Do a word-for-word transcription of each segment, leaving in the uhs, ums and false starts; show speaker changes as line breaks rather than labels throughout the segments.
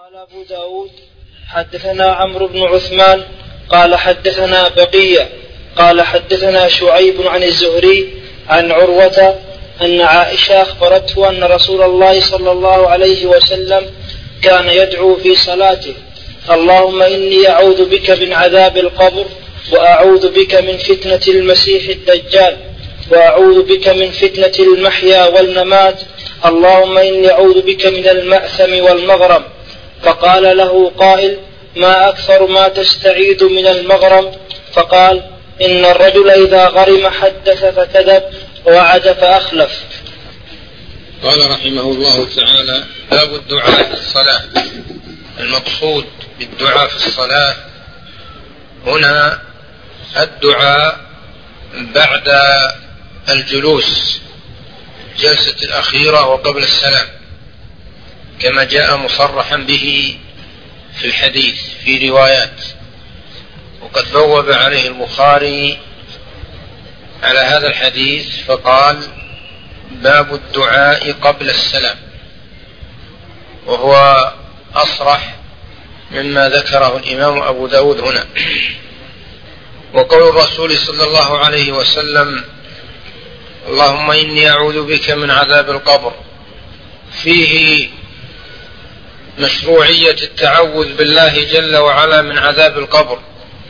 قال أبو داود حدثنا عمرو بن عثمان قال حدثنا بقية قال حدثنا شعيب عن الزهري عن عروة أن عائشة أخبرته أن رسول الله صلى الله عليه وسلم كان يدعو في صلاته: اللهم إني أعوذ بك من عذاب القبر، وأعوذ بك من فتنة المسيح الدجال، وأعوذ بك من فتنة المحيا والممات، اللهم إني أعوذ بك من المأثم والمغرم. فقال له قائل: ما أكثر ما تستعيذ من المغرم؟ فقال: إن الرجل إذا غرم حدث فكذب، ووعد فأخلف.
قال رحمه الله تعالى: باب الدعاء في الصلاة. المقصود بالدعاء في الصلاة هنا الدعاء بعد الجلوس، جلسة الأخيرة وقبل السلام، كما جاء مصرحا به في الحديث في روايات، وقد بوب عليه البخاري على هذا الحديث فقال: باب الدعاء قبل السلام، وهو أصرح مما ذكره الإمام أبو داود هنا. وقول الرسول صلى الله عليه وسلم: اللهم إني أعوذ بك من عذاب القبر، فيه مشروعية التعوذ بالله جل وعلا من عذاب القبر،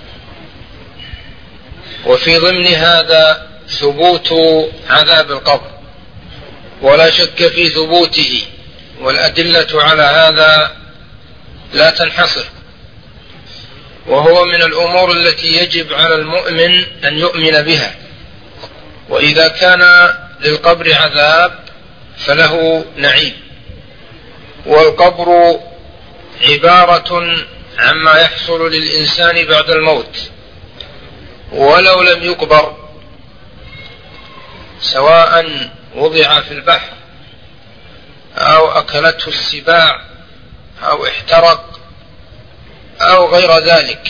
وفي ضمن هذا ثبوت عذاب القبر، ولا شك في ثبوته، والأدلة على هذا لا تنحصر، وهو من الأمور التي يجب على المؤمن أن يؤمن بها. وإذا كان للقبر عذاب فله نعيم، والقبر عبارة عما يحصل للإنسان بعد الموت، ولو لم يقبر، سواء وضع في البحر أو أكلته السباع أو احترق أو غير ذلك،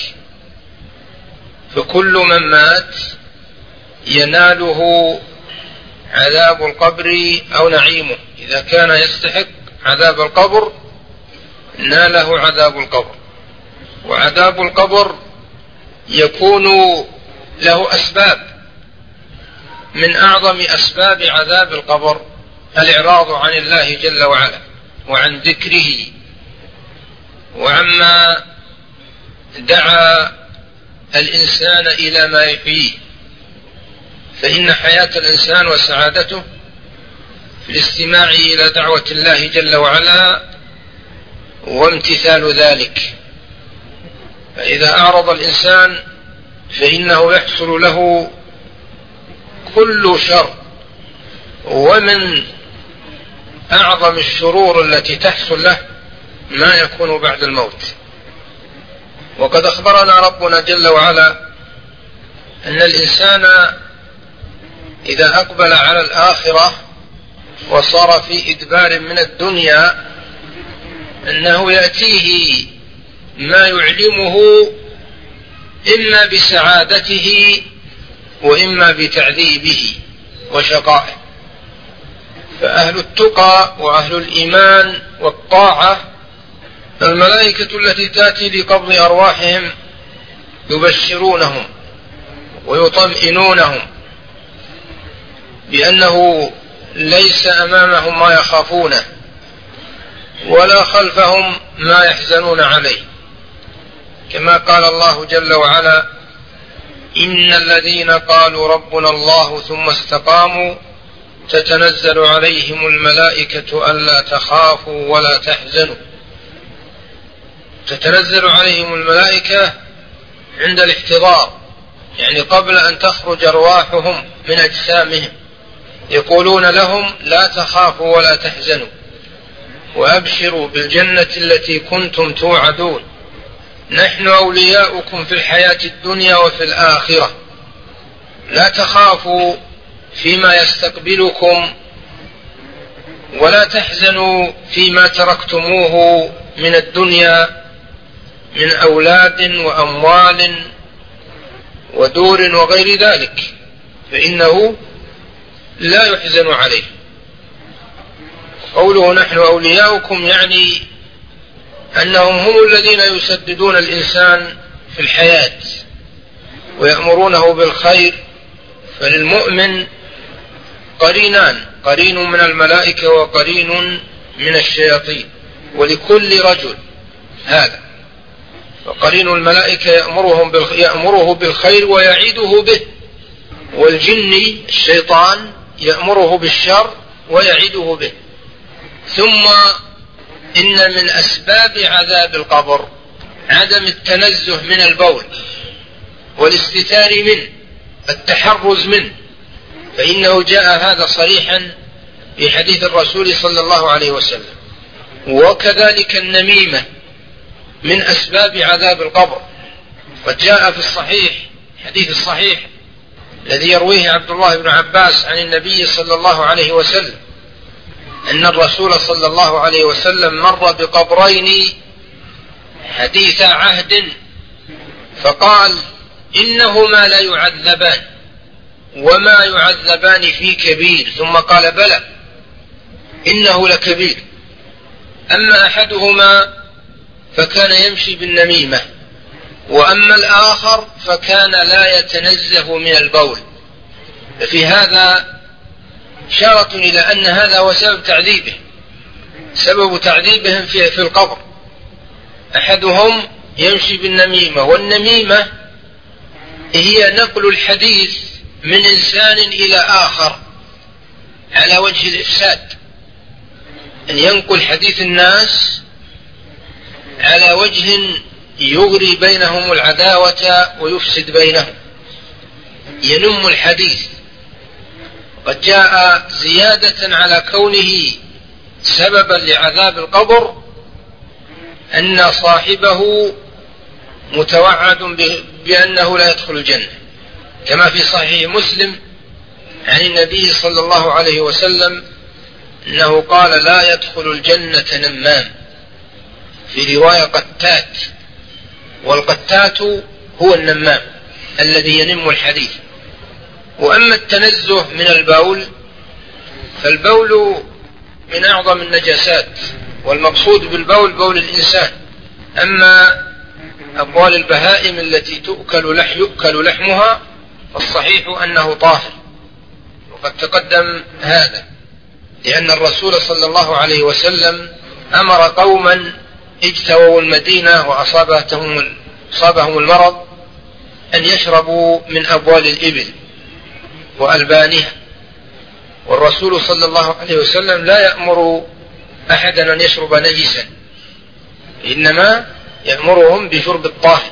فكل من مات يناله عذاب القبر أو نعيمه. إذا كان يستحق عذاب القبر ناله عذاب القبر، وعذاب القبر يكون له أسباب. من أعظم أسباب عذاب القبر الإعراض عن الله جل وعلا وعن ذكره وعما دعا الإنسان إلى ما يحييه، فإن حياة الإنسان وسعادته في الاستماع إلى دعوة الله جل وعلا وامتثال ذلك. فإذا أعرض الإنسان فإنه يحصل له كل شر، ومن أعظم الشرور التي تحصل له ما يكون بعد الموت. وقد أخبرنا ربنا جل وعلا أن الإنسان إذا أقبل على الآخرة وصار في إدبار من الدنيا أنه يأتيه ما يعلمه إما بسعادته وإما بتعذيبه وشقائه. فأهل التقى وأهل الإيمان والطاعة الملائكة التي تأتي لقبض أرواحهم يبشرونهم ويطمئنونهم بأنه ليس أمامهم ما يخافونه ولا خلفهم ما يحزنون عليه، كما قال الله جل وعلا: إن الذين قالوا ربنا الله ثم استقاموا تتنزل عليهم الملائكة ألا تخافوا ولا تحزنوا. تتنزل عليهم الملائكة عند الاحتضار، يعني قبل أن تخرج أرواحهم من أجسامهم، يقولون لهم: لا تخافوا ولا تحزنوا، وأبشروا بالجنة التي كنتم توعدون، نحن أولياؤكم في الحياة الدنيا وفي الآخرة، لا تخافوا فيما يستقبلكم ولا تحزنوا فيما تركتموه من الدنيا من أولاد وأموال ودور وغير ذلك، فإنه لا يحزن عليه. قوله نحن أولياؤكم يعني أنهم هم الذين يسددون الإنسان في الحياة ويأمرونه بالخير. فللمؤمن قرينان، قرين من الملائكة وقرين من الشياطين، ولكل رجل هذا. فقرين الملائكة يأمرهم يأمره بالخير ويعيده به، والجن الشيطان يأمره بالشر ويعيده به. ثم إن من أسباب عذاب القبر عدم التنزه من البول والاستتار منه، التحرز منه، فإنه جاء هذا صريحا في حديث الرسول صلى الله عليه وسلم. وكذلك النميمة من أسباب عذاب القبر، قد جاء في الصحيح حديث الصحيح الذي يرويه عبد الله بن عباس عن النبي صلى الله عليه وسلم أن الرسول صلى الله عليه وسلم مر بقبرين حديث عهد فقال إنهما لا يعذبان وما يعذبان في كبير، ثم قال بلى إنه لكبير، أما أحدهما فكان يمشي بالنميمة، وأما الآخر فكان لا يتنزه من البول. ففي هذا إشارة إلى أن هذا هو سبب تعذيبه سبب تعذيبهم في, في القبر. أحدهم يمشي بالنميمة، والنميمة هي نقل الحديث من إنسان إلى آخر على وجه الإفساد، أن ينقل حديث الناس على وجه يغري بينهم العداوة ويفسد بينهم، ينم الحديث. قد جاء زيادة على كونه سببا لعذاب القبر أن صاحبه متوعد بأنه لا يدخل الجنة، كما في صحيح مسلم عن النبي صلى الله عليه وسلم أنه قال لا يدخل الجنة نمام، في رواية قتات، والقتات هو النمام الذي ينم الحديث. وأما التنزه من البول فالبول من أعظم النجاسات، والمقصود بالبول بول الإنسان. أما أبوال البهائم التي تؤكل لح يؤكل لحمها فالصحيح أنه طاهر، وقد تقدم هذا، لأن الرسول صلى الله عليه وسلم أمر قوما اجتووا المدينة وأصابتهم أصابهم المرض أن يشربوا من أبوال الإبل وألبانها، والرسول صلى الله عليه وسلم لا يأمر أحدا أن يشرب نجسا، إنما يأمرهم بشرب الطاهر.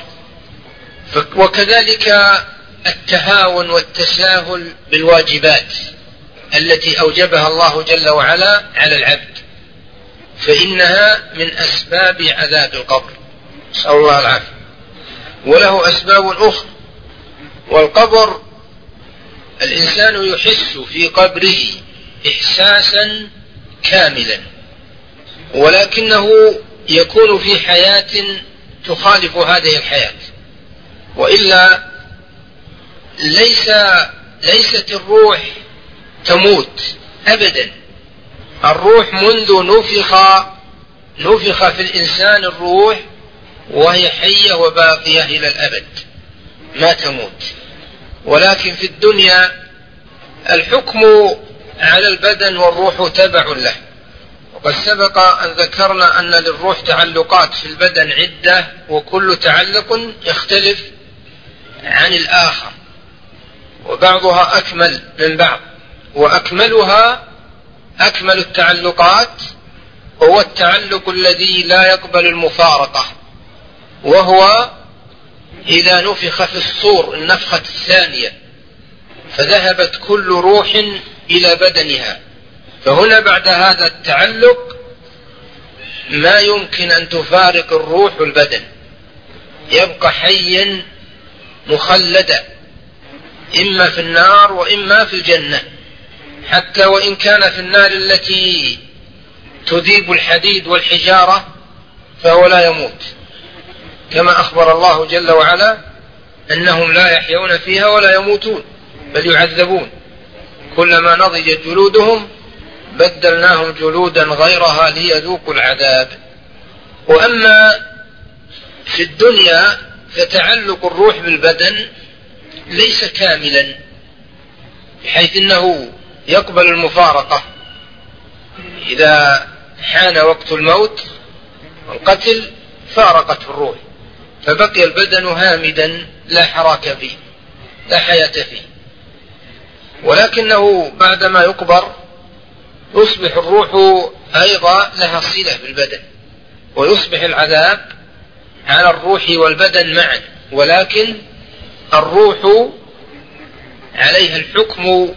وكذلك التهاون والتساهل بالواجبات التي أوجبها الله جل وعلا على العبد، فإنها من أسباب عذاب القبر، نسأل الله العافية. وله أسباب أخرى، والقبر الإنسان يحس في قبره إحساسا كاملا، ولكنه يكون في حياة تخالف هذه الحياة، وإلا ليس ليست الروح تموت أبدا. الروح منذ نفخ نفخ في الإنسان الروح وهي حية وباقية إلى الأبد، ما تموت. ولكن في الدنيا الحكم على البدن والروح تبع له، وقد سبق أن ذكرنا أن للروح تعلقات في البدن عدة، وكل تعلق يختلف عن الآخر، وبعضها أكمل من بعض، وأكملها أكمل التعلقات هو التعلق الذي لا يقبل المفارقة، وهو إذا نفخ في الصور النفخة الثانية فذهبت كل روح إلى بدنها، فهنا بعد هذا التعلق ما يمكن أن تفارق الروح البدن، يبقى حيا مخلدا إما في النار وإما في الجنة، حتى وإن كان في النار التي تذيب الحديد والحجارة فهو لا يموت، كما أخبر الله جل وعلا أنهم لا يحيون فيها ولا يموتون بل يعذبون، كلما نضجت جلودهم بدلناهم جلودا غيرها ليذوقوا العذاب. وأما في الدنيا فتعلق الروح بالبدن ليس كاملا، بحيث أنه يقبل المفارقة إذا حان وقت الموت والقتل فارقت الروح، فبقي البدن هامدا لا حراك فيه لا حياة فيه، ولكنه بعدما يقبر يصبح الروح أيضا لها صلة بالبدن، ويصبح العذاب على الروح والبدن معا، ولكن الروح عليها الحكم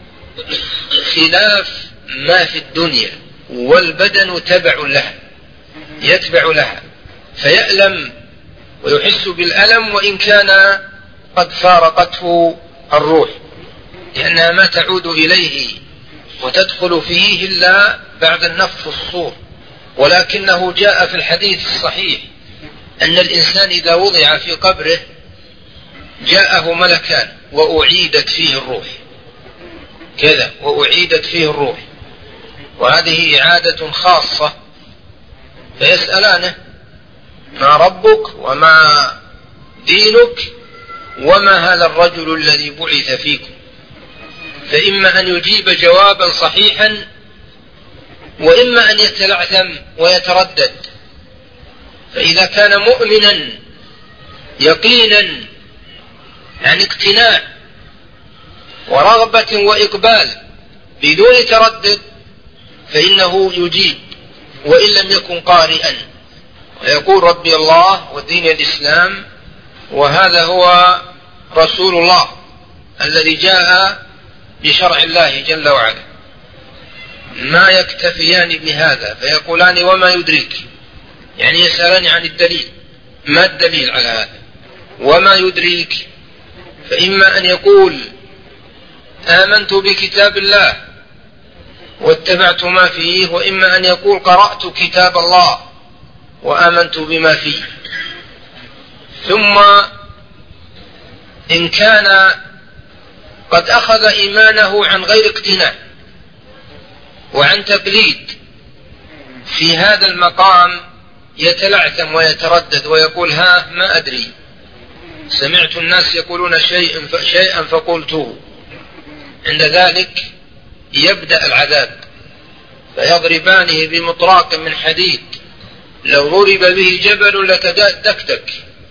خلاف ما في الدنيا، والبدن تبع لها يتبع لها فيألم ويحس بالألم وإن كان قد فارقته الروح، لأنها ما تعود إليه وتدخل فيه إلا بعد النفخ في الصور. ولكنه جاء في الحديث الصحيح أن الإنسان إذا وضع في قبره جاءه ملكان وأعيدت فيه الروح كذا وأعيدت فيه الروح، وهذه إعادة خاصة، فيسألانه ما ربك وما دينك وما هذا الرجل الذي بعث فيكم، فإما أن يجيب جوابا صحيحا وإما أن يتلعثم ويتردد. فإذا كان مؤمنا يقينا عن اقتناع ورغبة وإقبال بدون تردد فإنه يجيب وإن لم يكن قارئا، ويقول ربي الله ودين الإسلام وهذا هو رسول الله الذي جاء بشرع الله جل وعلا. ما يكتفيان بهذا فيقولان وما يدريك، يعني يسألان عن الدليل، ما الدليل على هذا؟ وما يدريك، فإما أن يقول آمنت بكتاب الله واتبعت ما فيه، وإما أن يقول قرأت كتاب الله وآمنت بما فيه. ثم إن كان قد أخذ إيمانه عن غير اقتناع وعن تقليد، في هذا المقام يتلعثم ويتردد ويقول ها ما أدري، سمعت الناس يقولون شيئا شيئا فقلته. عند ذلك يبدأ العذاب، فيضربانه بمطراق من حديد لو ضرب به جبل لتدكدك،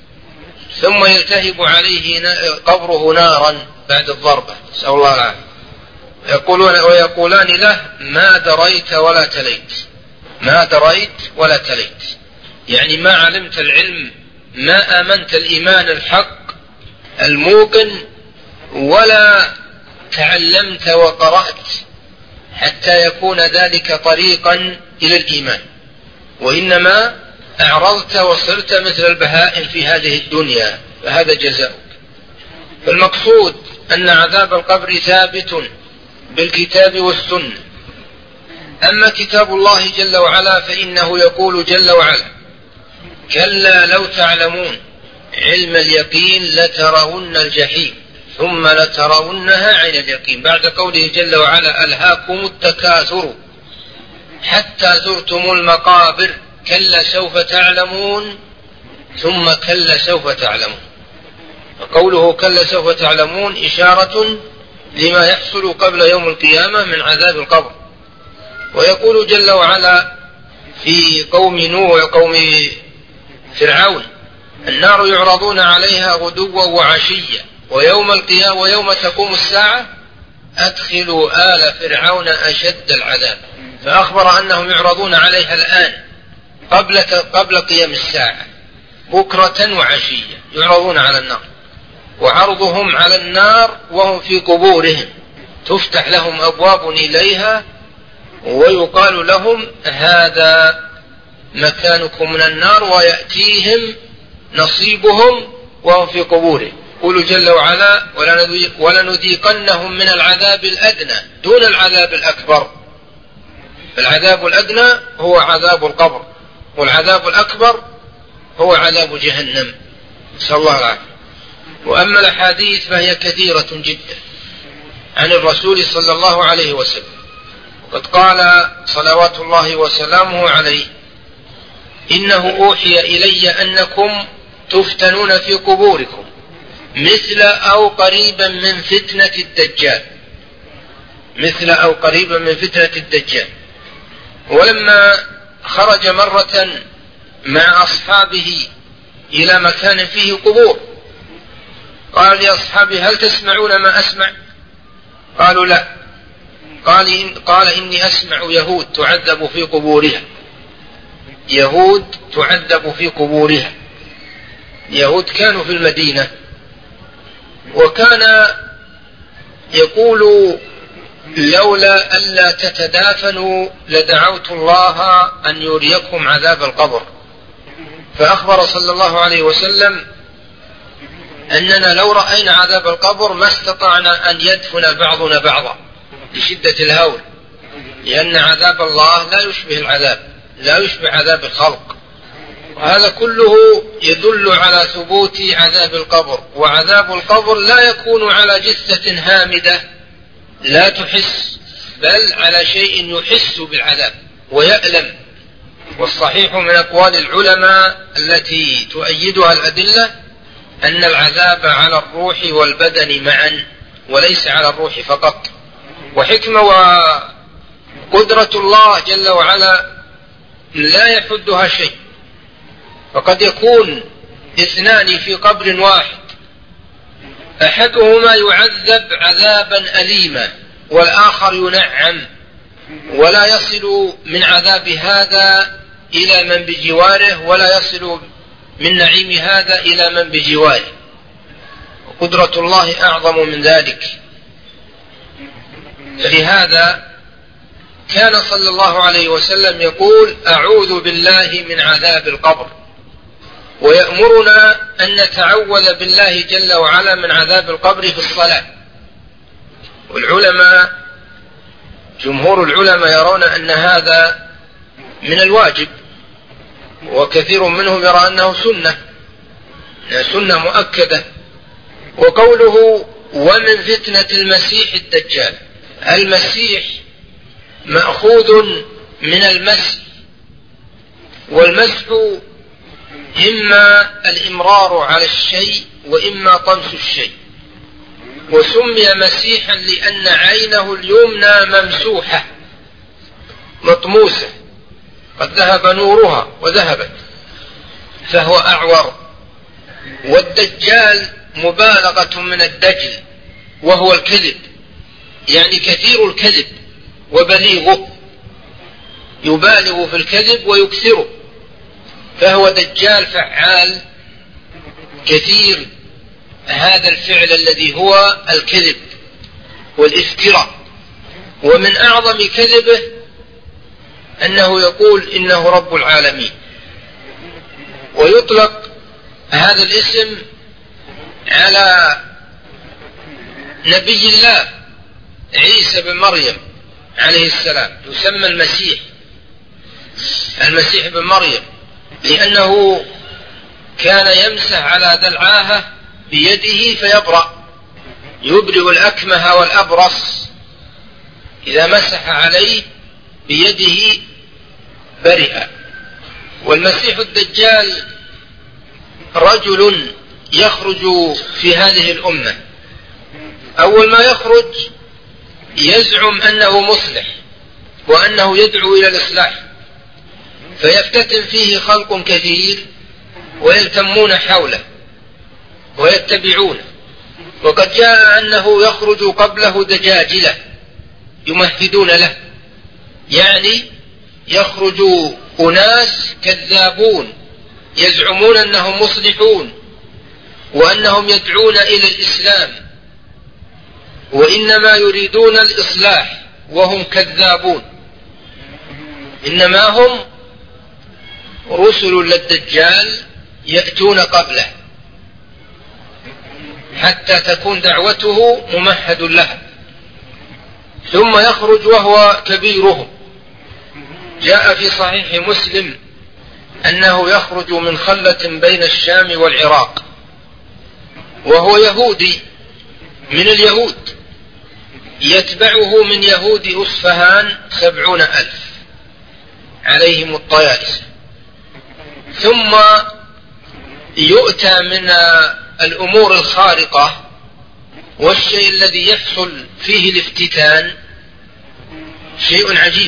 ثم يلتهب عليه قبره نارا بعد الضربة، نسأل الله العافية. يقولون ويقولان له ما دريت ولا تليت، ما دريت ولا تليت، يعني ما علمت العلم، ما آمنت الإيمان الحق الموقن، ولا تعلمت وقرأت حتى يكون ذلك طريقا إلى الإيمان، وإنما أعرضت وصرت مثل البهائم في هذه الدنيا، فهذا جزاؤك. فالمقصود أن عذاب القبر ثابت بالكتاب والسنة. أما كتاب الله جل وعلا فإنه يقول جل وعلا كلا لو تعلمون علم اليقين لترون الجحيم ثم لترونها عين اليقين، بعد قوله جل وعلا ألهاكم التكاثر حتى زرتم المقابر كلا سوف تعلمون ثم كلا سوف تعلمون. وقوله كلا سوف تعلمون إشارة لما يحصل قبل يوم القيامة من عذاب القبر. ويقول جل وعلا في قوم نوح وقوم فرعون النار يعرضون عليها غدوا وعشيا ويوم القيامة ويوم تقوم الساعة أدخلوا آل فرعون أشد العذاب، فأخبر أنهم يعرضون عليها الآن قبل قبل قيام الساعة بكرة وعشية، يعرضون على النار، وعرضهم على النار وهم في قبورهم تفتح لهم أبواب إليها ويقال لهم هذا مكانكم من النار، ويأتيهم نصيبهم وهم في قبورهم. يقول جل وعلا ولنذيقنهم من العذاب الأدنى دون العذاب الأكبر. العذاب الأدنى هو عذاب القبر، والعذاب الأكبر هو عذاب جهنم، نسأل الله العافية. وأما الأحاديث فهي كثيرة جدا عن الرسول صلى الله عليه وسلم، وقد قال صلوات الله وسلامه عليه إنه أوحي إلي أنكم تفتنون في قبوركم مثل أو قريبا من فتنة الدجال، مثل أو قريبا من فتنة الدجال. ولما خرج مرة مع أصحابه إلى مكان فيه قبور قال لأصحابه: هل تسمعون ما أسمع؟ قالوا: لا. قال, إن قال إني أسمع يهود تعذب في قبورها، يهود تعذب في قبورها. يهود كانوا في المدينة، وكان يقول: لولا ألا تتدافنوا لدعوت الله أن يريكم عذاب القبر. فأخبر صلى الله عليه وسلم أننا لو رأينا عذاب القبر ما استطعنا أن يدفن بعضنا بعضا لشدة الهول، لأن عذاب الله لا يشبه العذاب، لا يشبه عذاب الخلق. وهذا كله يدل على ثبوت عذاب القبر. وعذاب القبر لا يكون على جثة هامدة لا تحس، بل على شيء يحس بالعذاب ويألم. والصحيح من أقوال العلماء التي تؤيدها الأدلة أن العذاب على الروح والبدن معا وليس على الروح فقط. وحكمة وقدرة الله جل وعلا لا يحدها شيء، فقد يكون اثنان في قبر واحد، أحدهما يعذب عذابا أليما والآخر ينعم، ولا يصل من عذاب هذا إلى من بجواره ولا يصل من نعيم هذا إلى من بجواره. وقدرة الله أعظم من ذلك. فلهذا كان صلى الله عليه وسلم يقول: أعوذ بالله من عذاب القبر، ويأمرنا أن نتعوذ بالله جل وعلا من عذاب القبر في الصلاة. والعلماء جمهور العلماء يرون أن هذا من الواجب، وكثير منهم يرى أنه سنة سنة مؤكدة. وقوله: ومن فتنة المسيح الدجال، المسيح مأخوذ من المسح، والمسح إما الإمرار على الشيء وإما طمس الشيء. وسمي مسيحا لأن عينه اليمنى ممسوحة مطموسة قد ذهب نورها وذهبت، فهو أعور. والدجال مبالغة من الدجل وهو الكذب، يعني كثير الكذب وبليغه، يبالغ في الكذب ويكثره، فهو دجال فعال كثير هذا الفعل الذي هو الكذب والافتراء. ومن أعظم كذبه أنه يقول إنه رب العالمين. ويطلق هذا الاسم على نبي الله عيسى بن مريم عليه السلام، يسمى المسيح المسيح بن مريم، لأنه كان يمسح على ذا العاهة بيده فيبرأ، يبرئ الأكمه والأبرص، إذا مسح عليه بيده برئ. والمسيح الدجال رجل يخرج في هذه الأمة، أول ما يخرج يزعم أنه مصلح وأنه يدعو إلى الإصلاح، فيفتتن فيه خلق كثير ويلتمون حوله ويتبعونه. وقد جاء أنه يخرج قبله دجاجلة يمهدون له، يعني يخرج أناس كذابون يزعمون أنهم مصلحون وأنهم يدعون إلى الإسلام وإنما يريدون الإصلاح وهم كذابون، إنما هم رسل للدجال يأتون قبله حتى تكون دعوته ممهد لها، ثم يخرج وهو كبيرهم. جاء في صحيح مسلم أنه يخرج من خلة بين الشام والعراق، وهو يهودي من اليهود، يتبعه من يهود أصفهان سبعون ألف عليهم الطيالسة، ثم يؤتى من الأمور الخارقة والشيء الذي يحصل فيه الافتتان شيء عجيب.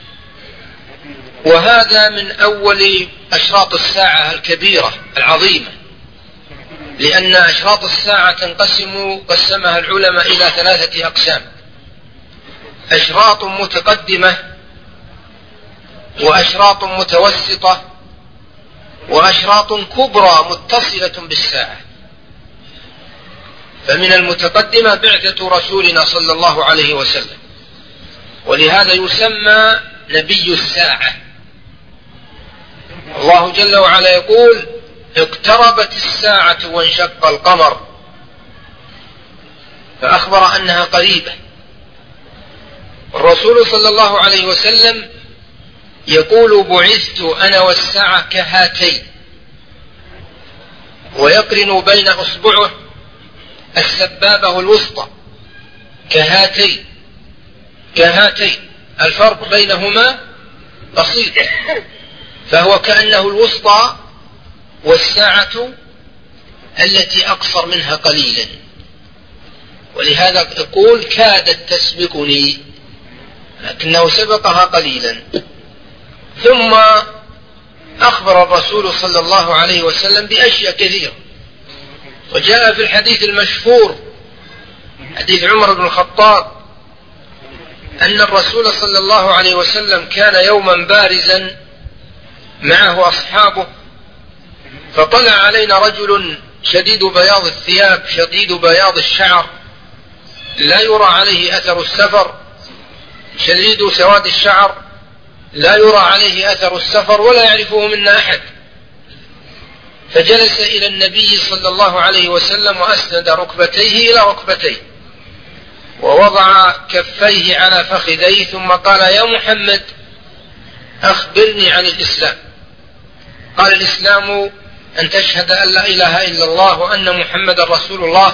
وهذا من أول أشراط الساعة الكبيرة العظيمة، لأن أشراط الساعة تنقسم قسمها العلماء إلى ثلاثة أقسام: أشراط متقدمة، وأشراط متوسطة، وأشراط كبرى متصلة بالساعة. فمن المتقدمة بعثة رسولنا صلى الله عليه وسلم، ولهذا يسمى نبي الساعة. الله جل وعلا يقول: اقتربت الساعة وانشق القمر، فأخبر أنها قريبة. الرسول صلى الله عليه وسلم يقول: بعثت أنا والساعة كهاتين، ويقرن بين أصبعه السبابة الوسطى كهاتين كهاتين الفرق بينهما بسيط، فهو كأنه الوسطى والساعة التي أقصر منها قليلا، ولهذا يقول: كادت تسبقني، لكنه سبقها قليلا. ثم أخبر الرسول صلى الله عليه وسلم بأشياء كثيرة، وجاء في الحديث المشهور حديث عمر بن الخطاب أن الرسول صلى الله عليه وسلم كان يوما بارزا معه أصحابه، فطلع علينا رجل شديد بياض الثياب شديد بياض الشعر، لا يرى عليه أثر السفر، شديد سواد الشعر، لا يرى عليه أثر السفر، ولا يعرفه منا أحد. فجلس إلى النبي صلى الله عليه وسلم وأسند ركبتيه إلى ركبتيه، ووضع كفيه على فخذيه، ثم قال: يا محمد أخبرني عن الإسلام. قال: الإسلام أن تشهد أن لا إله إلا الله وأن محمد رسول الله،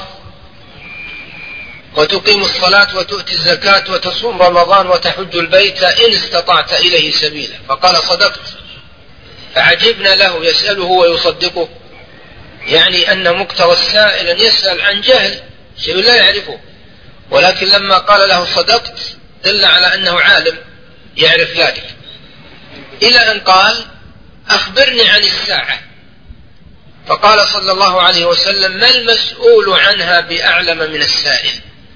وتقيم الصلاة وتؤتي الزكاة وتصوم رمضان وتحج البيت إن استطعت إليه سبيلا. فقال: صدقت. فعجبنا له، يسأله ويصدقه، يعني أن مقتضى السائل أن يسأل عن جهل شيء لا يعرفه، ولكن لما قال له صدقت دل على أنه عالم يعرف ذلك. إلى أن قال: أخبرني عن الساعة. فقال صلى الله عليه وسلم: ما المسؤول عنها بأعلم من السائل؟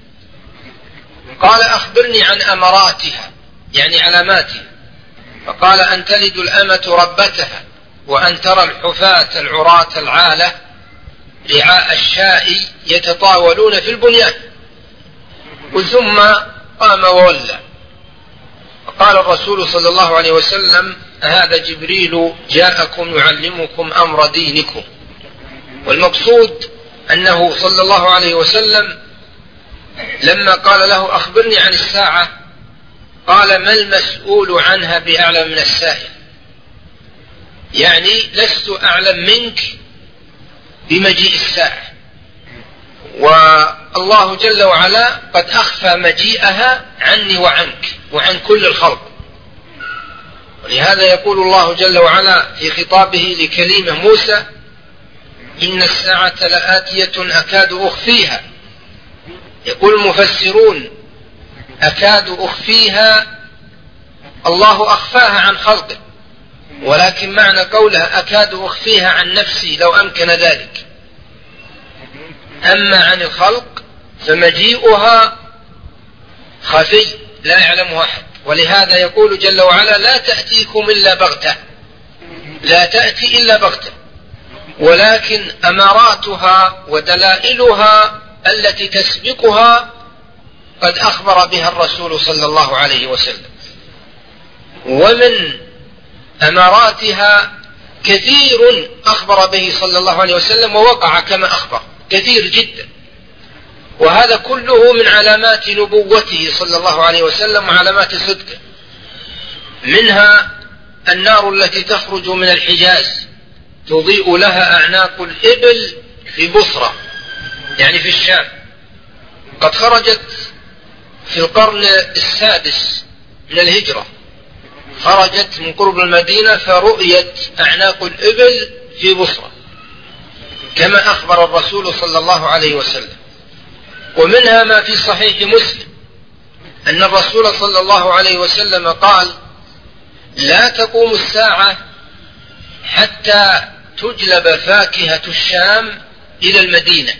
قال: أخبرني عن أمراتها، يعني علاماتها. فقال: أن تلد الأمة ربتها، وأن ترى الحفاة العراة العالة رعاء الشاء يتطاولون في البنيان. ثم قام وولى. قال الرسول صلى الله عليه وسلم: هذا جبريل جاءكم يعلمكم أمر دينكم. والمقصود أنه صلى الله عليه وسلم لما قال له: أخبرني عن الساعة، قال: ما المسؤول عنها بأعلم من السائل؟ يعني لست أعلم منك بمجيء الساعة، والله جل وعلا قد أخفى مجيئها عني وعنك وعن كل الخلق. ولهذا يقول الله جل وعلا في خطابه لكليمه موسى: إن الساعة لآتية أكاد أخفيها. يقول المفسرون: أكاد أخفيها، الله أخفاها عن خلقه، ولكن معنى قولها أكاد أخفيها عن نفسي لو أمكن ذلك. أما عن الخلق فمجيئها خفي لا يعلمه أحد. ولهذا يقول جل وعلا: لا تأتيكم إلا بغتة، لا تأتي إلا بغتة، ولكن أماراتها ودلائلها التي تسبقها قد أخبر بها الرسول صلى الله عليه وسلم. ومن أماراتها كثير أخبر به صلى الله عليه وسلم ووقع كما أخبر، كثير جدا، وهذا كله من علامات نبوته صلى الله عليه وسلم وعلامات صدقه. منها النار التي تخرج من الحجاز تضيء لها أعناق الإبل في بصرة، يعني في الشام، قد خرجت في القرن السادس من الهجرة، خرجت من قرب المدينة فرؤيت أعناق الإبل في بصرة كما أخبر الرسول صلى الله عليه وسلم. ومنها ما في صحيح مسلم أن الرسول صلى الله عليه وسلم قال: لا تقوم الساعة حتى تجلب فاكهة الشام إلى المدينة.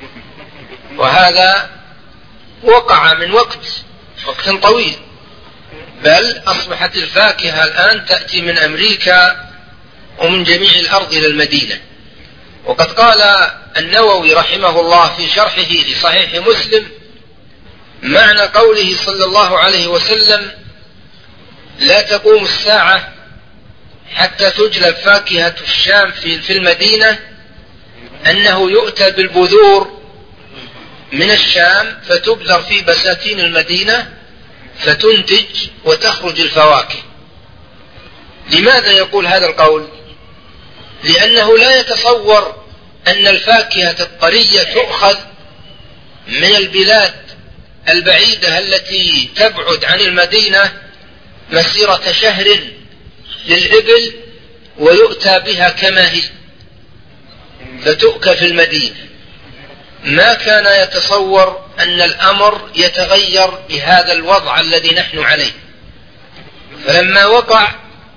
وهذا وقع من وقت وقت طويل، بل أصبحت الفاكهة الآن تأتي من أمريكا ومن جميع الأرض إلى المدينة. وقد قال النووي رحمه الله في شرحه لصحيح مسلم: معنى قوله صلى الله عليه وسلم لا تقوم الساعة حتى تجلب فاكهة الشام في المدينة أنه يؤتى بالبذور من الشام فتبذر في بساتين المدينة فتنتج وتخرج الفواكه. لماذا يقول هذا القول؟ لأنه لا يتصور أن الفاكهة الطرية تؤخذ من البلاد البعيدة التي تبعد عن المدينة مسيرة شهر للإبل ويؤتى بها كما هي فتؤكل في المدينة. ما كان يتصور أن الأمر يتغير بهذا الوضع الذي نحن عليه. فلما وقع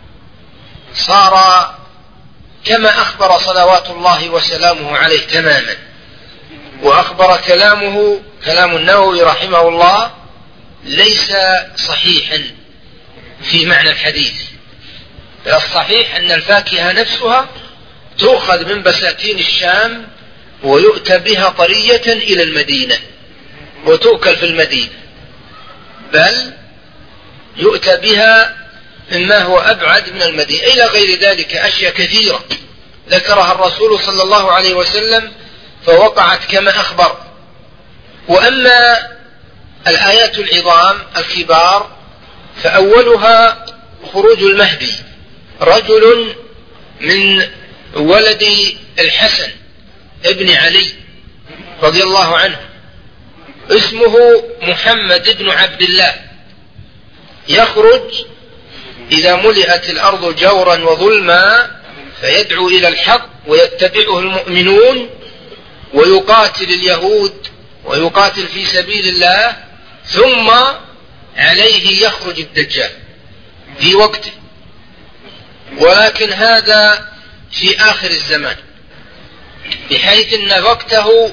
صار كما أخبر صلوات الله وسلامه عليه تماما. وأخبر كلامه كلام النووي رحمه الله ليس صحيحا في معنى الحديث. الصحيح أن الفاكهة نفسها تؤخذ من بساتين الشام ويؤتى بها طرية إلى المدينة وتؤكل في المدينة، بل يؤتى بها مما هو أبعد من المدينة إلى غير ذلك أشياء كثيرة ذكرها الرسول صلى الله عليه وسلم فوقعت كما أخبر. وأما الآيات العظام الكبار فأولها خروج المهدي، رجل من ولد الحسن ابن علي رضي الله عنه اسمه محمد بن عبد الله، يخرج إذا ملئت الأرض جورا وظلما فيدعو إلى الحق ويتبعه المؤمنون ويقاتل اليهود ويقاتل في سبيل الله، ثم عليه يخرج الدجال في وقته. ولكن هذا في آخر الزمان، بحيث أن وقته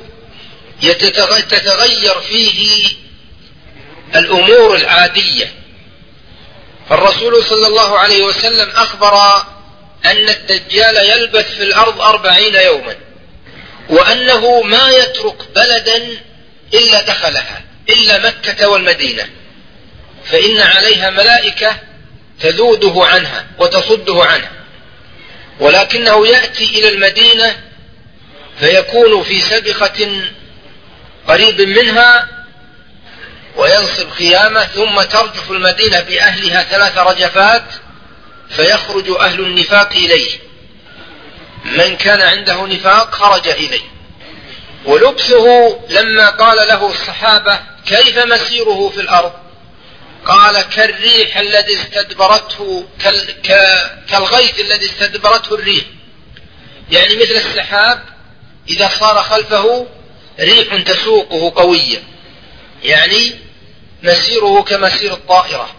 تتغير فيه الأمور العادية. فالرسول صلى الله عليه وسلم أخبر أن الدجال يلبث في الأرض أربعين يوما، وأنه ما يترك بلدا إلا دخلها إلا مكة والمدينة، فإن عليها ملائكة تذوده عنها وتصده عنها، ولكنه يأتي إلى المدينة فيكون في سبخة قريب منها وينصب خيامة، ثم ترجف المدينة بأهلها ثلاث رجفات فيخرج أهل النفاق إليه، من كان عنده نفاق خرج إليه. ولبسه لما قال له الصحابة كيف مسيره في الأرض قال كالريح الذي استدبرته كالغيث الذي استدبرته الريح، يعني مثل السحاب إذا صار خلفه ريح تسوقه قوية، يعني مسيره كمسير الطائرة.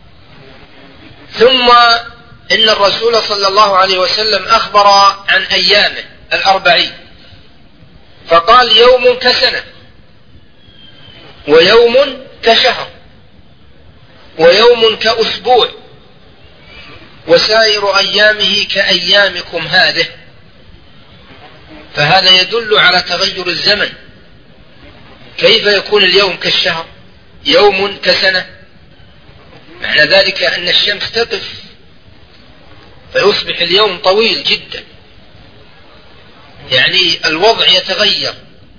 ثم إن الرسول صلى الله عليه وسلم أخبر عن أيامه الأربعين فقال يوم كسنة ويوم كشهر ويوم كأسبوع وسائر أيامه كأيامكم هذه. فهذا يدل على تغير الزمن، كيف يكون اليوم كالشهر يوم كسنة؟ معنى ذلك أن الشمس تقف فيصبح اليوم طويل جدا، يعني الوضع يتغير.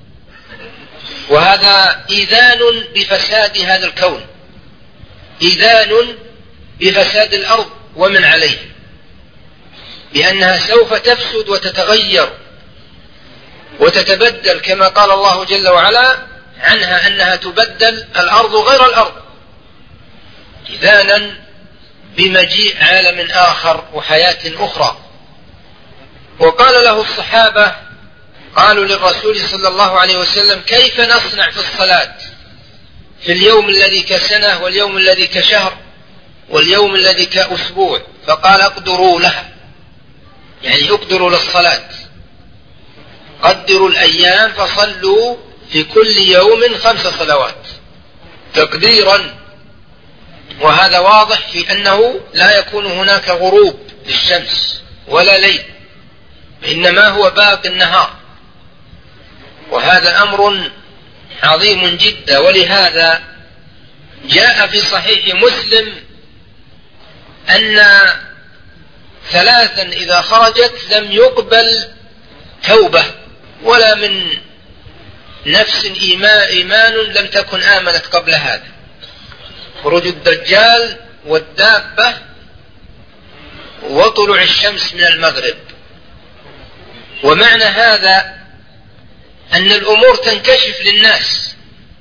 وهذا إذان بفساد هذا الكون، إذان بفساد الأرض ومن عليه، لأنها سوف تفسد وتتغير وتتبدل، كما قال الله جل وعلا عنها أنها تبدل الأرض غير الأرض، إذانا بمجيء عالم آخر وحياة أخرى. وقال له الصحابة، قالوا للرسول صلى الله عليه وسلم: كيف نصنع في الصلاة في اليوم الذي كسنة واليوم الذي كشهر واليوم الذي كأسبوع؟ فقال: اقدروا لها، يعني اقدروا للصلاة، قدروا الأيام فصلوا في كل يوم خمس صلوات تقديرا. وهذا واضح في أنه لا يكون هناك غروب للشمس ولا ليل، إنما هو باقي النهار، وهذا أمر عظيم جدا. ولهذا جاء في صحيح مسلم أن ثلاثا إذا خرجت لم يقبل توبة ولا من نفس إيمان لم تكن آمنت قبل هذا: خروج الدجال والدابة وطلوع الشمس من المغرب. ومعنى هذا أن الأمور تنكشف للناس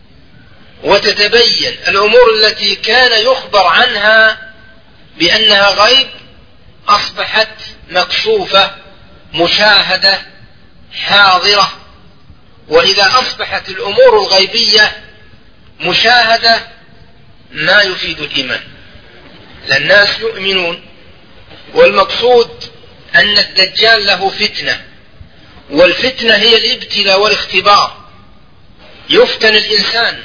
وتتبين، الأمور التي كان يخبر عنها بأنها غيب أصبحت مكشوفة مشاهدة حاضرة. وإذا أصبحت الأمور الغيبية مشاهدة ما يفيد الإيمان، لأن الناس يؤمنون. والمقصود أن الدجال له فتنة، والفتنة هي الابتلاء والاختبار، يفتن الإنسان،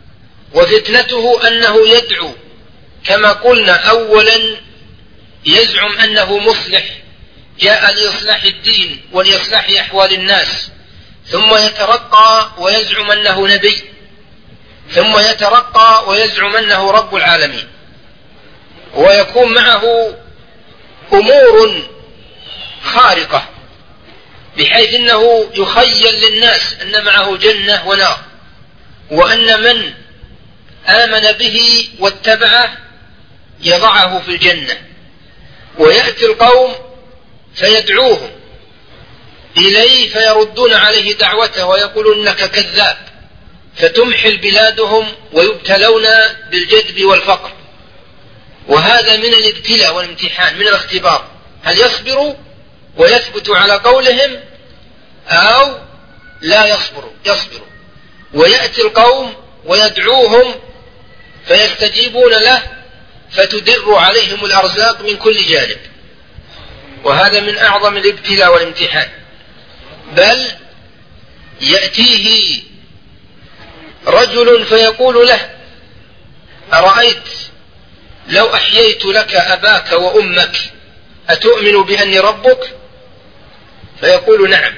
وفتنته أنه يدعو كما قلنا. أولا يزعم أنه مصلح، جاء لإصلاح الدين ولإصلاح أحوال الناس، ثم يترقى ويزعم أنه نبي، ثم يترقى ويزعم أنه رب العالمين، ويكون معه أمور خارقة بحيث أنه يخيل للناس أن معه جنة ونار، وأن من آمن به واتبعه يضعه في الجنة. ويأتي القوم فيدعوهم إليه فيردون عليه دعوته ويقولون إنك كذاب، فتمحل بلادهم ويبتلون بالجدب والفقر. وهذا من الابتلاء والامتحان، من الاختبار، هل يصبروا ويثبتوا على قولهم أو لا يصبروا يصبروا ويأتي القوم ويدعوهم فيستجيبون له فتدر عليهم الأرزاق من كل جانب. وهذا من أعظم الابتلاء والامتحان. بل يأتيه رجل فيقول له: أرأيت لو أحييت لك أباك وأمك أتؤمن بأني ربك؟ فيقول: نعم.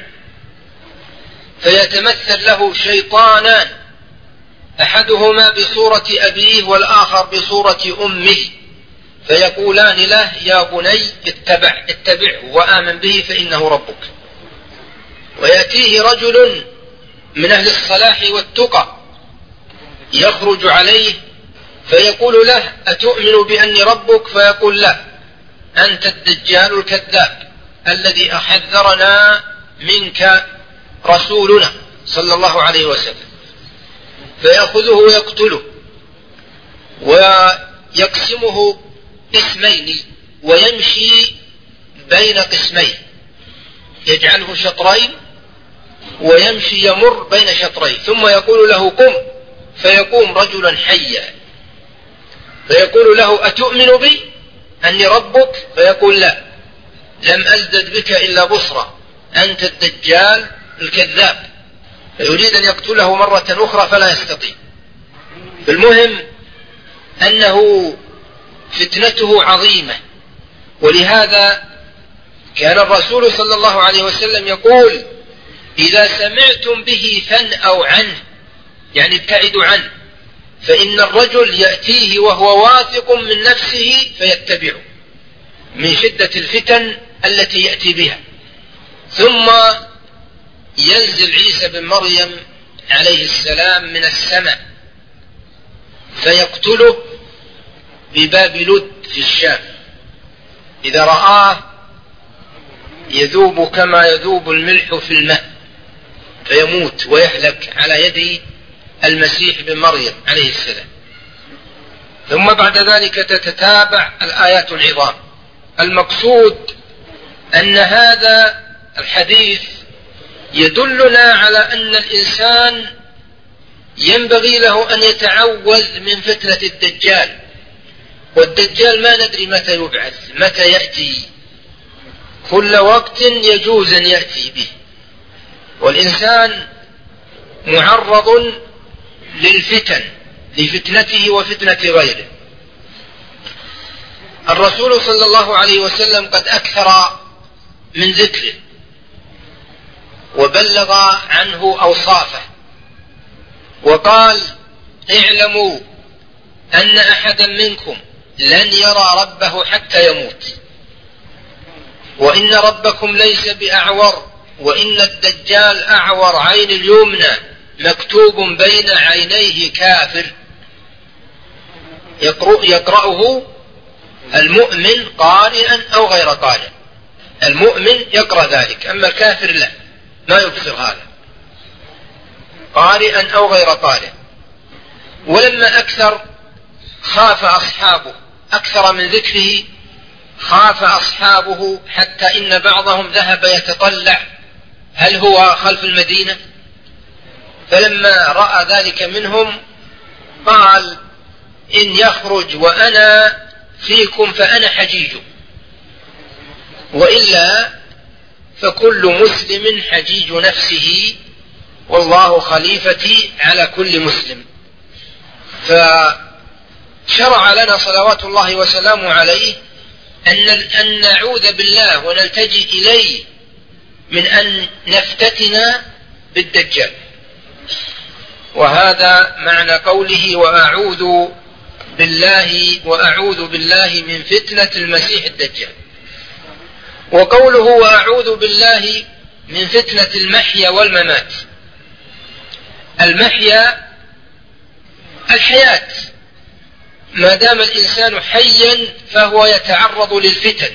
فيتمثل له شيطانان، أحدهما بصورة أبيه والآخر بصورة أمه، فيقولان له: يا بني اتبع اتبعه وآمن به فإنه ربك. ويأتيه رجل من أهل الصلاح والتقى يخرج عليه فيقول له: أتؤمن بأني ربك؟ فيقول: لا، أنت الدجال الكذاب الذي أحذرنا منك رسولنا صلى الله عليه وسلم. فيأخذه ويقتله ويقسمه قسمين ويمشي بين قسمين، يجعله شطرين ويمشي يمر بين شطرين، ثم يقول له: قم، فيقوم رجلا حيا فيقول له: أتؤمن بي أني ربك؟ فيقول: لا، لم أزدد بك إلا بصرى، أنت الدجال الكذاب. فيريد أن يقتله مرة أخرى فلا يستطيع. المهم أنه فتنته عظيمة. ولهذا كان الرسول صلى الله عليه وسلم يقول: إذا سمعتم به فانأوا عنه، يعني ابتعدوا عنه، فإن الرجل يأتيه وهو واثق من نفسه فيتبعه من شدة الفتن التي يأتي بها. ثم ينزل عيسى بن مريم عليه السلام من السماء فيقتله بباب لد في الشام، إذا رآه يذوب كما يذوب الملح في الماء فيموت ويهلك على يد المسيح بن مريم عليه السلام. ثم بعد ذلك تتتابع الآيات العظام. المقصود أن هذا الحديث يدلنا على أن الإنسان ينبغي له أن يتعوذ من فتنة الدجال، والدجال ما ندري متى يبعث، متى يأتي، كل وقت يجوز أن يأتي به، والإنسان معرض للفتن، لفتنته وفتنة غيره. الرسول صلى الله عليه وسلم قد أكثر من ذكره وبلغ عنه أوصافه، وقال: اعلموا أن أحدا منكم لن يرى ربه حتى يموت، وإن ربكم ليس بأعور، وإن الدجال أعور عين اليمنى مكتوب بين عينيه كافر، يقرأ يقرأه المؤمن قارئا أو غير قارئ. المؤمن يقرأ ذلك، أما الكافر لا، ما يبصر هذا، قارئا أو غير قارئ. ولما أكثر خاف أصحابه، أكثر من ذكره خاف أصحابه، حتى إن بعضهم ذهب يتطلع هل هو خلف المدينة، فلما رأى ذلك منهم قال: إن يخرج وأنا فيكم فأنا حجيجه، وإلا فكل مسلم حجيج نفسه، والله خليفتي على كل مسلم. فشرع لنا صلوات الله وسلامه عليه أن أن نعوذ بالله ونلتجئ إليه من أن نفتتن بالدجال، وهذا معنى قوله: وأعوذ بالله وأعوذ بالله من فتنة المسيح الدجال. وقوله: وأعوذ بالله من فتنة المحيا والممات. المحيا الحياة، ما دام الإنسان حيا فهو يتعرض للفتن،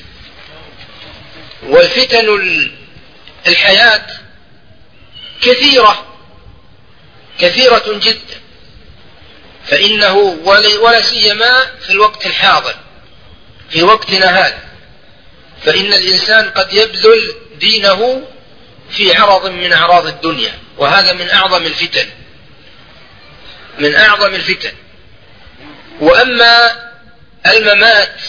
والفتن الحياة كثيرة كثيرة جدا، فإنه ولا سيما في الوقت الحاضر، في وقتنا هذا، فإن الإنسان قد يبذل دينه في عرض من أعراض الدنيا، وهذا من أعظم الفتن، من أعظم الفتن. وأما الممات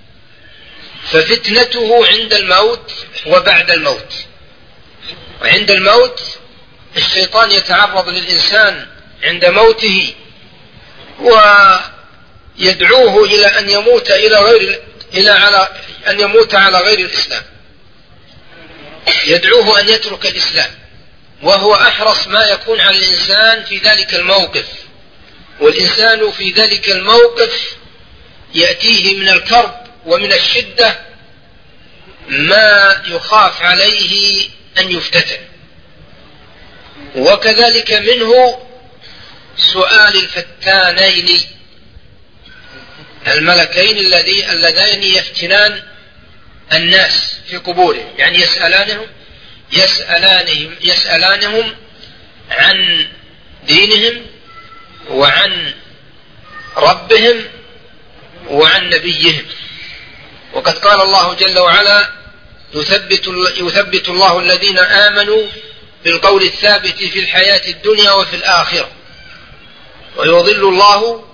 ففتنته عند الموت وبعد الموت. وعند الموت الشيطان يتعرض للإنسان عند موته ويدعوه إلى أن يموت إلى غير إلى على أن يموت على غير الإسلام، يدعوه أن يترك الإسلام، وهو أحرص ما يكون على الإنسان في ذلك الموقف. والإنسان في ذلك الموقف يأتيه من الكرب ومن الشدة ما يخاف عليه أن يفتتن. وكذلك منه سؤال الفتانين الملكين اللذين يفتنان الناس في قبورهم، يعني يسألانهم يسألانهم يسألانهم عن دينهم وعن ربهم وعن نبيهم. وقد قال الله جل وعلا: يثبت, يثبت الله الذين آمنوا بالقول الثابت في الحياة الدنيا وفي الآخرة، ويضل الله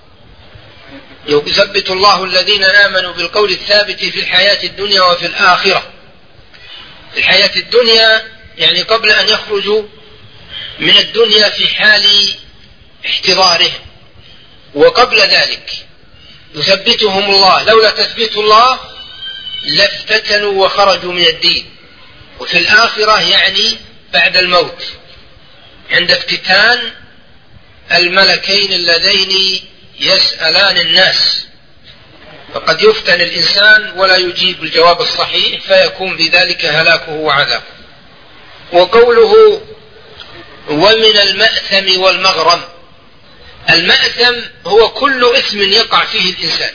يثبت الله الذين آمنوا بالقول الثابت في الحياة الدنيا وفي الآخرة. في الحياة الدنيا يعني قبل أن يخرجوا من الدنيا في حال احتضارهم، وقبل ذلك يثبتهم الله، لولا تثبيت الله لافتتنوا وخرجوا من الدين. وفي الآخرة يعني بعد الموت، عند افتتان الملكين اللذين يسألان الناس، فقد يفتن الإنسان ولا يجيب الجواب الصحيح فيكون بذلك هلاكه وعذابه. وقوله: ومن المأثم والمغرم. المأثم هو كل إثم يقع فيه الإنسان،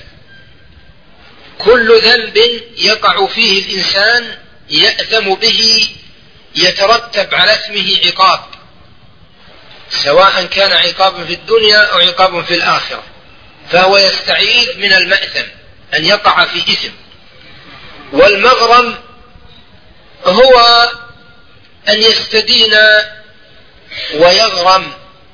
كل ذنب يقع فيه الإنسان يأثم به يترتب على اسمه عقاب، سواء كان عقاب في الدنيا أو عقاب في الآخرة. فهو يستعيذ من المأثم أن يقع في إثم. والمغرم هو أن يستدين ويغرم،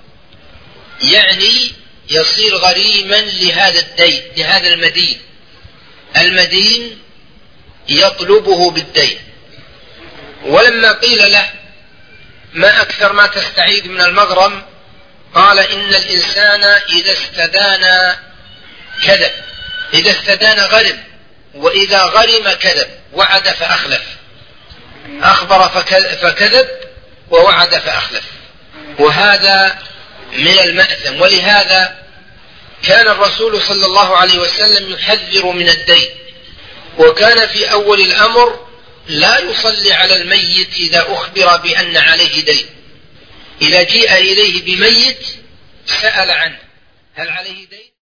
يعني يصير غريما لهذا الدين، لهذا المدين، المدين يطلبه بالدين. ولما قيل له ما أكثر ما تستعيذ من المغرم، قال إن الإنسان إذا استدان كذب، إذا استدان غرم، وإذا غرم كذب، وعد فأخلف، أخبر فكذب ووعد فأخلف، وهذا من المأثم. ولهذا كان الرسول صلى الله عليه وسلم يحذر من الدين، وكان في أول الأمر لا يصلي على الميت إذا أخبر بأن عليه دين. إذا جيء إليه بميت سأل عنه هل عليه دين؟